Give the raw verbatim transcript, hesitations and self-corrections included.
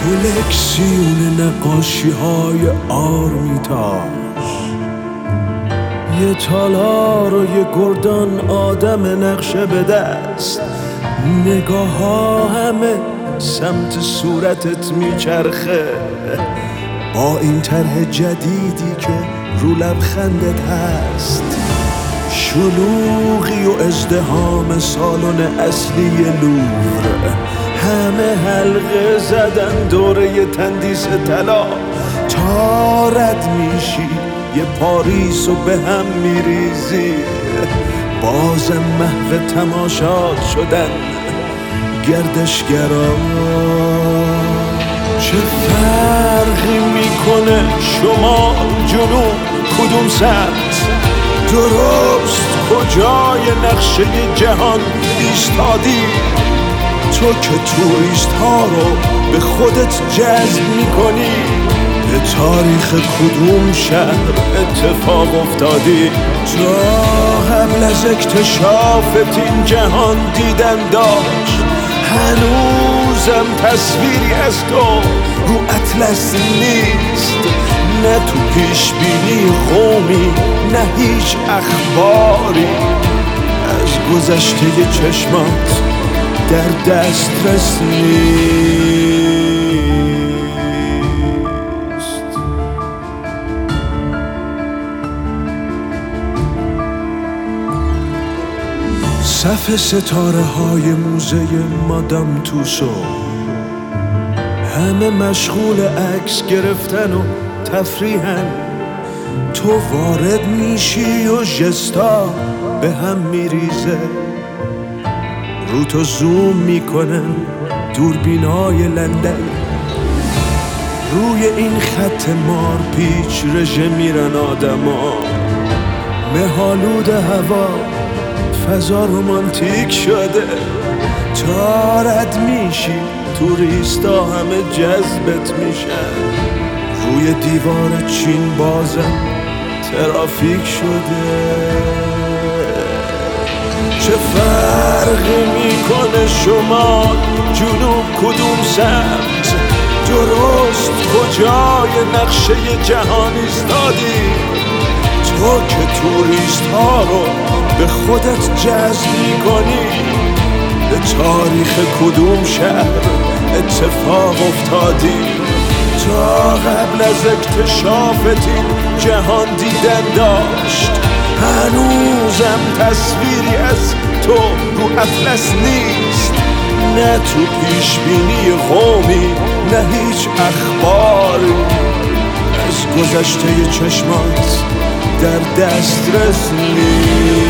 کلکسیون نقاشی های آرمیتاژ، یه تالار و یه گردان آدم نقشه به دست، نگاه ها همه سمت صورتت میچرخه با این طرح جدیدی که رو لبخندت هست. شلوغی و ازدحام سالن اصلی لوور، همه حلقه زدن دوره تندیس طلا. تا رد میشی یه پاریس و به هم میریزی، بازم محو تماشات شدن گردشگرا. چه فرقی میکنه شمال جنوب کدوم سمت، درست کجای نقشه جهان ایستادی؟ تو که توریست ها رو به خودت جذب میکنی، به تاریخ کدوم شهر اتفاق افتادی؟ تا قبل از اکتشافت این جهان دیدن داشت، هنوزم تصویری از تو رو اطلس نیست. نه تو پیش بینی قومی، نه هیچ اخباری از گذشته چشمات در دسترس نیست. صف ستاره های موزه مادام توسو، همه مشغول عکس گرفتن و تفریحن. تو وارد میشی و ژستا به هم میریزه، رو تو زوم میکنن دوربینای لندن. روی این خط مار پیچ رژه میرن آدما، مه‌آلود هوا فضا رومانتیک شده. تا رد میشی توریستا همه جذبت میشن، روی دیوار چین بازم ترافیک شده. چه فرقی میکنه شمال جنوب کدوم سمت، درست کجای نقشه جهان ایستادی؟ تو که توریست ها رو به خودت جذب میکنی، به تاریخ کدوم شهر اتفاق افتادی؟ تا قبل از اکتشافت این جهان دیدن داشت، هنوزم تصویری از تو رو اطلس نیست. نه تو پیش بینی قومی، نه هیچ اخباری از گذشته چشمات در دسترس نیست.